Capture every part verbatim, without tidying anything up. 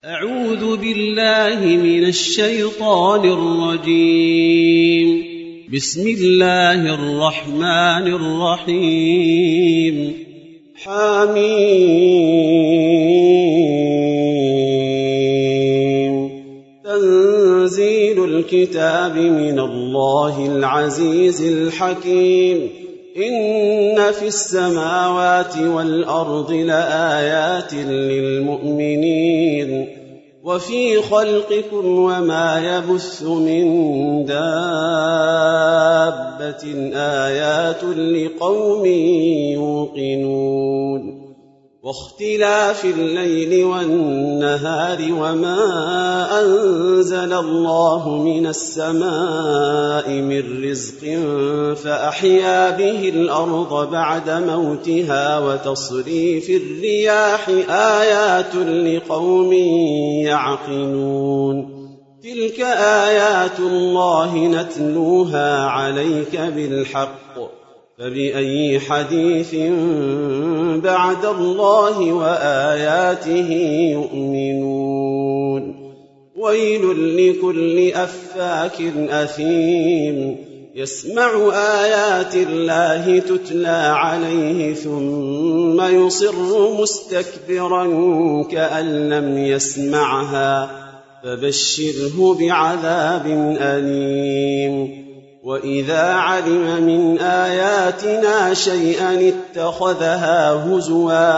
أعوذ بالله من الشيطان الرجيم. بسم الله الرحمن الرحيم. حميم. تنزيل الكتاب من الله العزيز الحكيم. إن في السماوات والأرض لآيات للمؤمنين وفي خلقكم وما يبث من دابة آيات لقوم يوقنون. واختلاف الليل والنهار وما أنزل الله من السماء من رزق فأحيا به الأرض بعد موتها وتصريف الرياح آيات لقوم يعقلون. تلك آيات الله نتلوها عليك بالحق فبأي حديث بعد الله وآياته يؤمنون. ويل لكل أفاك أثيم يسمع آيات الله تتلى عليه ثم يصر مستكبرا كأن لم يسمعها فبشره بعذاب أليم. وإذا علم من آياتنا شيئا اتخذها هزوا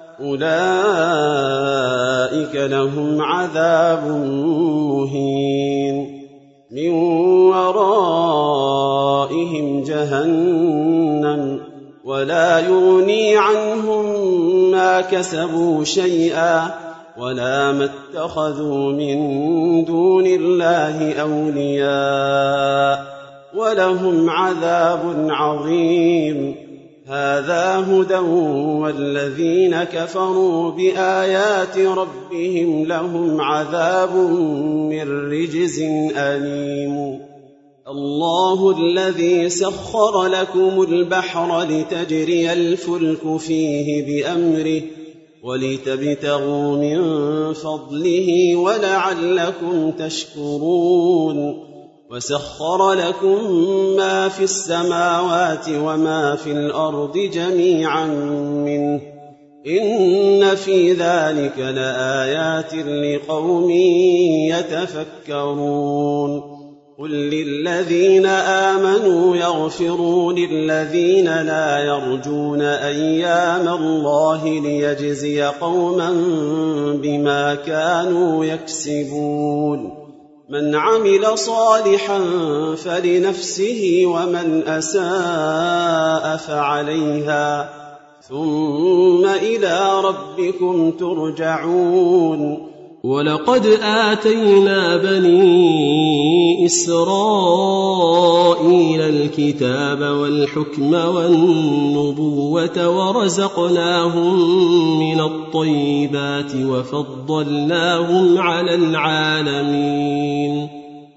أولئك لهم عذاب مهين. من ورائهم جهنم ولا يغني عنهم ما كسبوا شيئا ولا ما اتخذوا من دون الله أولياء ولهم عذاب عظيم. هذا هدى والذين كفروا بآيات ربهم لهم عذاب من رجز أليم. الله الذي سخر لكم البحر لتجري الفلك فيه بأمره ولتبتغوا من فضله ولعلكم تشكرون. وسخر لكم ما في السماوات وما في الأرض جميعا منه إن في ذلك لآيات لقوم يتفكرون. قل للذين آمنوا يغفروا للذين لا يرجون أيام الله ليجزي قوما بما كانوا يكسبون. من عمل صالحا فلنفسه ومن أساء فعليها ثم إلى ربكم ترجعون. ولقد آتينا بني إسرائيل الكتاب والحكم والنبوة ورزقناهم من الطيبات وفضلناهم على العالمين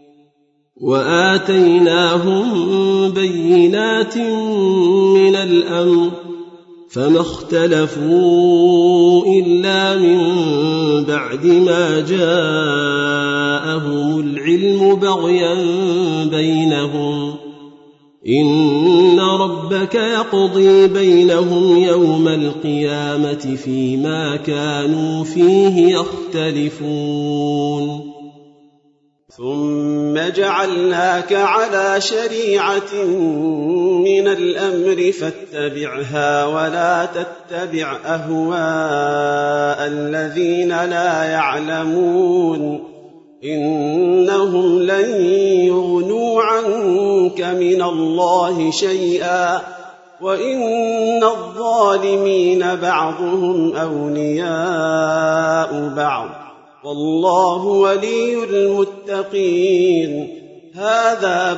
وآتيناهم بينات من الأمر فما اختلفوا إلا من بعد ما جاءهم العلم بغيا بينهم. إن ربك يقضي بينهم يوم القيامة فيما كانوا فيه يختلفون. ثم جعلناك على شريعة من الأمر فاتبعها ولا تتبع أهواء الذين لا يعلمون. إنهم لن يغنوا عنك من الله شيئا وإن الظالمين بعضهم أولياء بعض والله ولي المتقين. هذا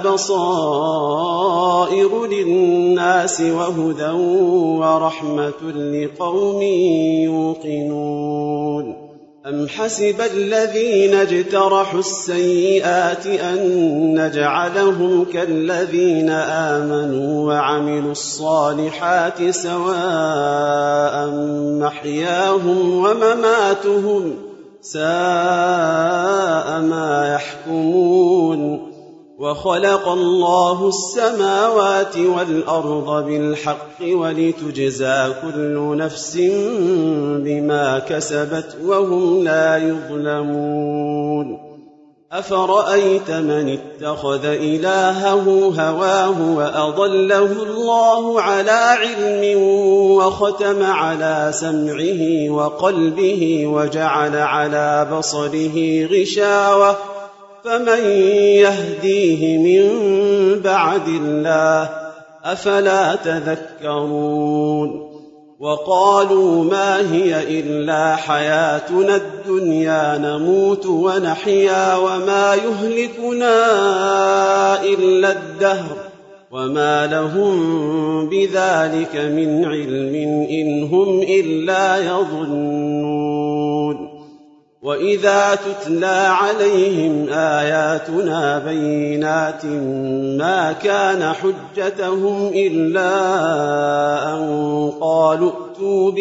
بصائر للناس وهدى ورحمة لقوم يوقنون. أم حسب الذين اجترحوا السيئات أن نجعلهم كالذين آمنوا وعملوا الصالحات سواء محياهم ومماتهم ساء ما يحكمون وخلق الله السماوات والأرض بالحق ولتجزى كل نفس بما كسبت وهم لا يظلمون أفرأيت من اتخذ إلهه هواه وأضله الله على علم وختم على سمعه وقلبه وجعل على بصره غشاوة فمن يهديه من بعد الله أفلا تذكرون وقالوا ما هي إلا حياتنا الدنيا نموت ونحيا وما يهلكنا إلا الدهر وما لهم بذلك من علم إن هم إلا يظنون وإذا تتلى عليهم آياتنا بينات ما كان حجتهم إلا أن قالوا ائتوا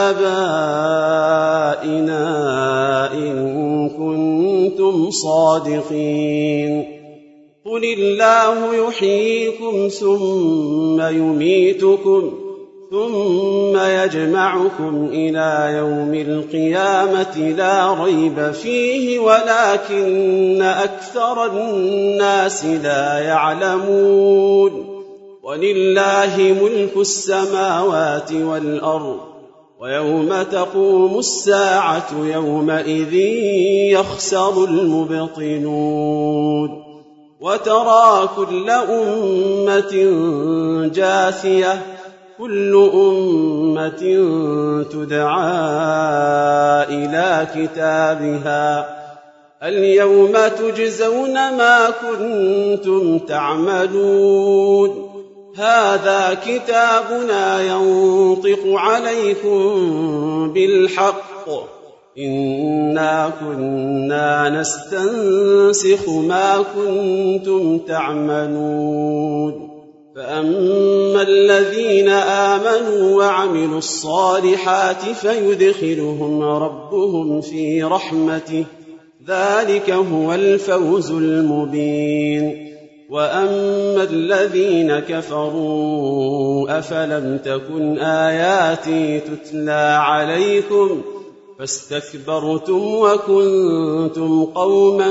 بآبائنا إن كنتم صادقين قل الله يحييكم ثم يميتكم ثم يجمعكم إلى يوم القيامة لا ريب فيه ولكن أكثر الناس لا يعلمون ولله ملك السماوات والأرض ويوم تقوم الساعة يومئذ يخسر المبطلون وترى كل أمة جاثية كل أمة تدعى إلى كتابها اليوم تجزون ما كنتم تعملون هذا كتابنا ينطق عليكم بالحق إنا كنا نستنسخ ما كنتم تعملون فأما الذين آمنوا وعملوا الصالحات فيدخلهم ربهم في رحمته ذلك هو الفوز المبين وأما الذين كفروا أفلم تكن آياتي تتلى عليكم فاستكبرتم وكنتم قوما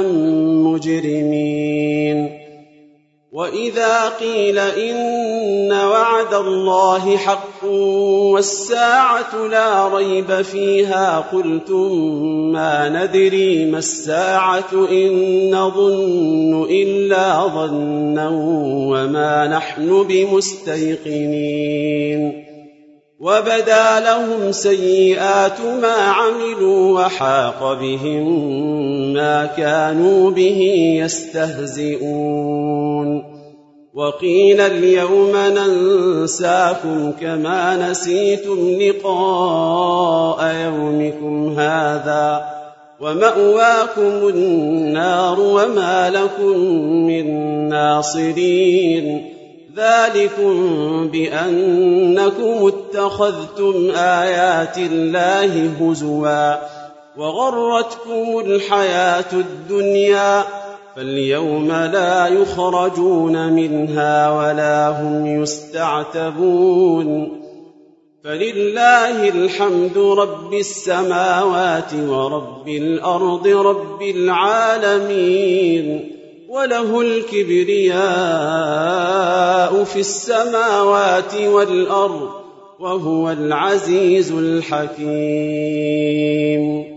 مجرمين وإذا قيل إن وعد الله حق والساعة لا ريب فيها قلتم ما ندري ما الساعة إن نظن إلا ظنا وما نحن بمستيقنين وبدا لهم سيئات ما عملوا وحاق بهم ما كانوا به يستهزئون وقيل اليوم ننساكم كما نسيتم لقاء يومكم هذا ومأواكم النار وما لكم من ناصرين ذلكم بأنكم اتخذتم آيات الله هزوا وغرتكم الحياة الدنيا فاليوم لا يخرجون منها ولا هم يستعتبون فلله الحمد رب السماوات ورب الأرض رب العالمين وله الكبرياء في السماوات والأرض وهو العزيز الحكيم